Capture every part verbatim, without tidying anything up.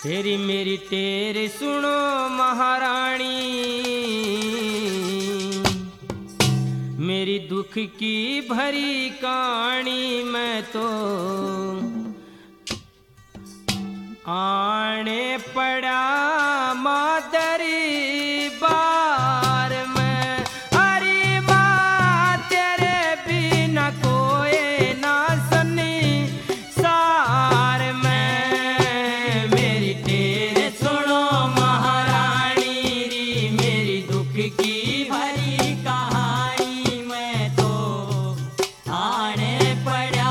तेरी मेरी टेर सुनो महारानी, मेरी दुख की भरी कहानी मैं तो आने पड़ा मादरी बार में। अरे माँ तेरे बिना कोई ना सनी सार में, मेरी तेरे सुनो महारानी री, मेरी दुख की भरी कहानी मैं तो आने पड़ा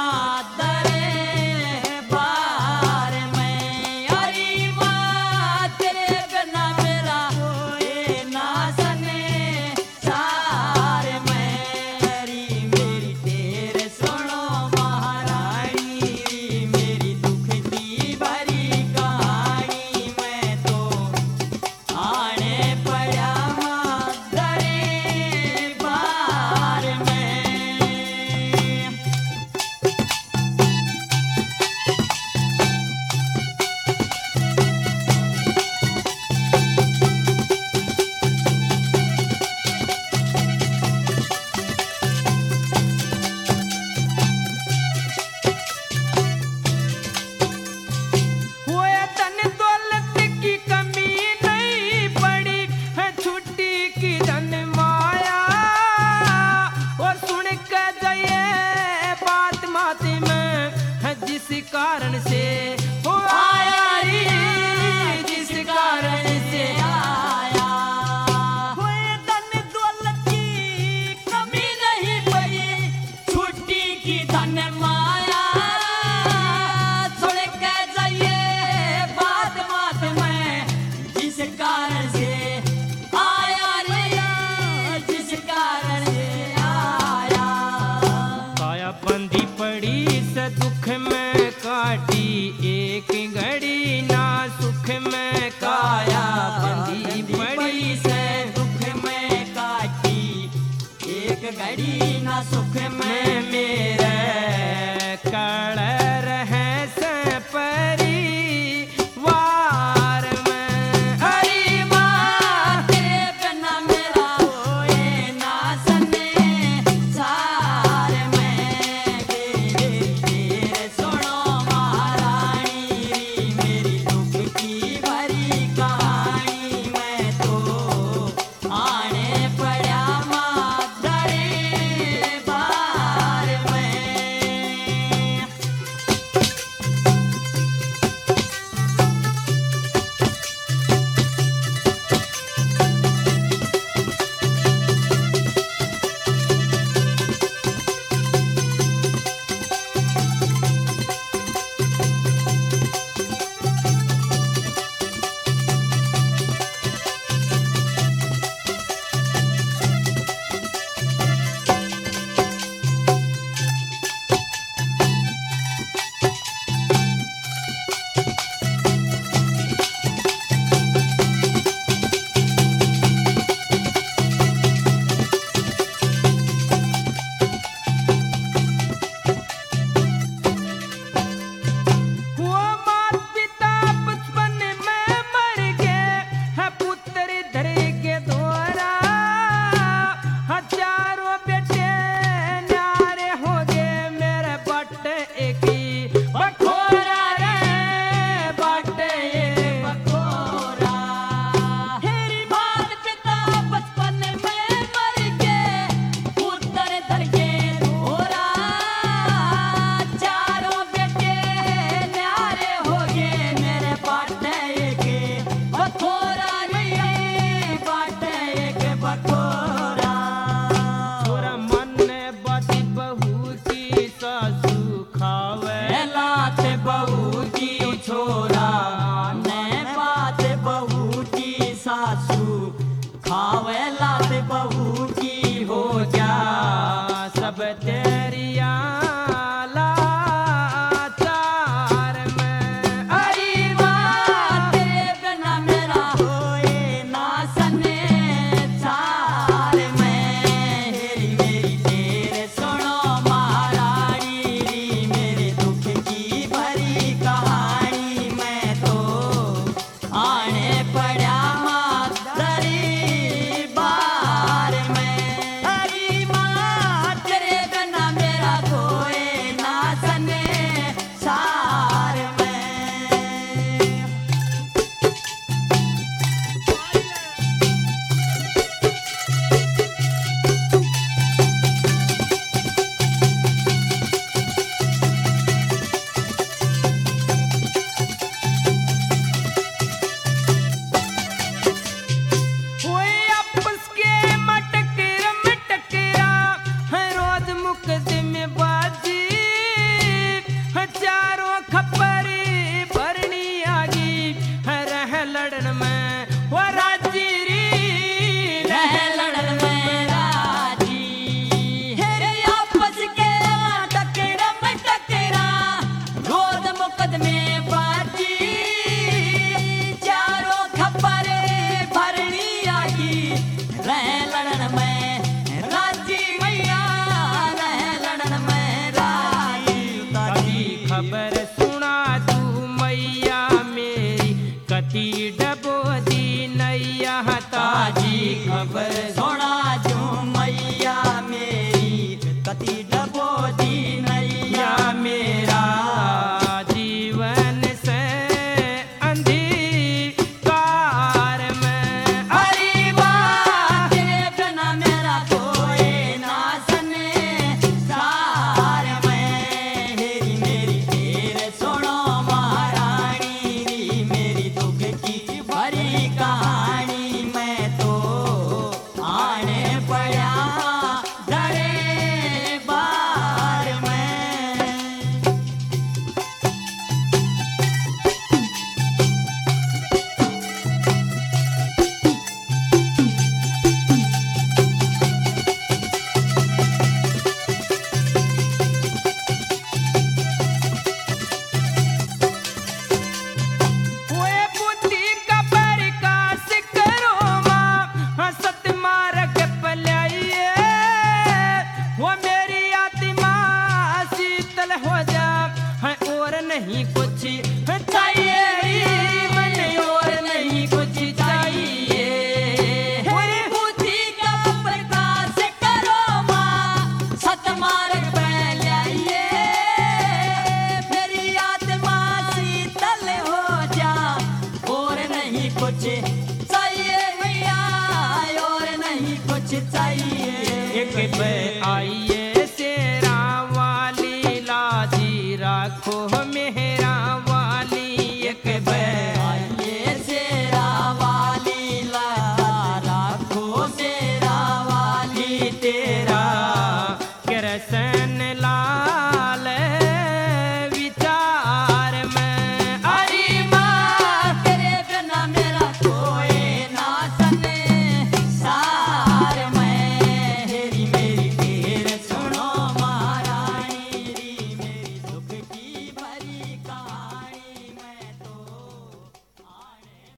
मादरी बार में। अरे माँ तेरे बिना मेरा कोई ना सने सार में। अरे मेरी तेरे सुनो महारानी, मेरी दुख की भरी कहानी मैं तो आने पड़ा मादरी बार में। वो धन दौलत की कमी नहीं पड़ी है, छुट्टी की धन माया। और सुन के जाइए बात माती में है, जिस कारण से वो आया रे, जिस कारण से आया। वो धन दौलत की कमी नहीं पड़ी, छुट्टी की धन माया। सुन के जाइए बात बात में, जिस कारण से आया रे, जिस कारण से आया। काया बंदी पड़ी से दुख में काटी एक घड़ी ना सुख में। काया बंदी पड़ी से दुख में काटी एक घड़ी ना सुख में। मेरे कड़ रहे से परिवार में। अरे माँ तेरे बिना मेरा कोई ना सने सार में। मेरी तेरे सुनो महारानी, मेरी दुख की भरी कहानी मैं तो आने पड़ा मादरी बार में। वो मात पिता बचपन में मर गए है, पुत्र धर के द्वारा। हजारों बेटे न्यारे हो गए, मेरे बट एक ही बखोरा रे, बट एक बखोरा। हेरी मात पिता बचपन में मर गए, पुत्र धर के द्वारा। चारों बेटे न्यारे हो गए, मेरे बाटे एक बखोरा रे, बाटे एक बखोरा। छोरा मन बाटी बहू की सासू खावे लात बहू की। छोरा ने बात बहू की सासू खावे लात बहू की। हो जा सब तेरिया लाचार में। अरे माँ तेरे बिना मेरा कोई ना सने सार में। हेरी मेरी तेरे सुनो महारानी री, मेरे दुख की भरी सुना तू मैया मेरी कति डबो दी नैया ताजी खबर सुना तू मैया मेरी कति डबो दी नैया मेरा जीवन से अंधकार में हरी बात तेरे बिना मेरा कोई ना सने सार में हेरी मेरी तेरे सुनो महारानी री मेरी दुख की भरी कहानी मैं तो आने पड़ा डरे बार में हुए बुद्धि का प्रकाश करो माँ सत मार्ग पलाइए वो मेरी आत्मा शीतल हो जा है और नहीं कुछ चाहिए मन और नहीं कुछ चाहिए पूरी बुद्धि का प्रकाश करो माँ सतमार्ग पे लाइए मेरी आत्मा शीतल हो जा और नहीं कुछ